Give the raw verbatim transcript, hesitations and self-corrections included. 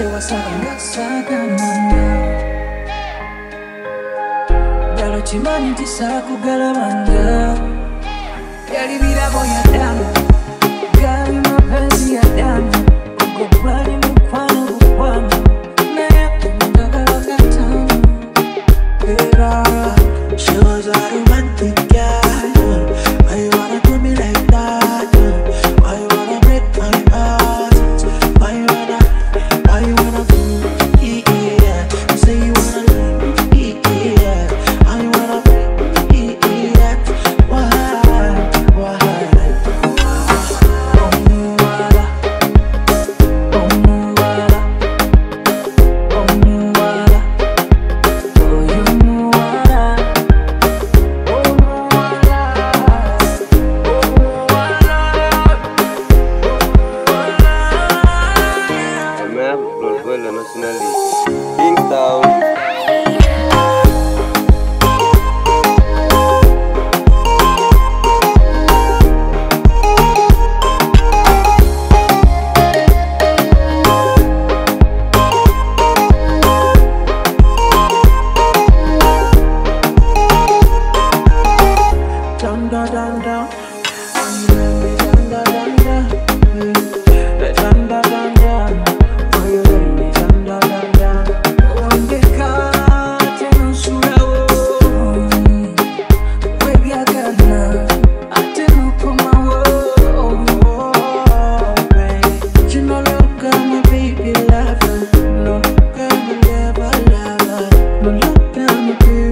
Sewa saga saga manda Galo chimani tisaku galamanda Yali virago ya damu Gali mapenzi ya damu Ugobali mkwano mkwano Na yaku mdagala katamu Era She was a romantic girl. Why you wanna do me like that? Why you wanna break my heart? Why you wanna, why you wanna do it? Yeah. You say you wanna leave it, yeah. Why you wanna break it? Yeah. Why, why? Oh muwala Oh muwala Oh muwala Oh you muwala Oh muwala I'm a Florida National League. Kingstown. Down, down, down, down. Down, down, down, down. Down, down, down, down. Oh, you let me down, down, down, down. Ongeka tena surawo Webiagana atena komawo Oh, babe. You know, look at my baby lover. No, look at my lover, lover. No, look at my baby.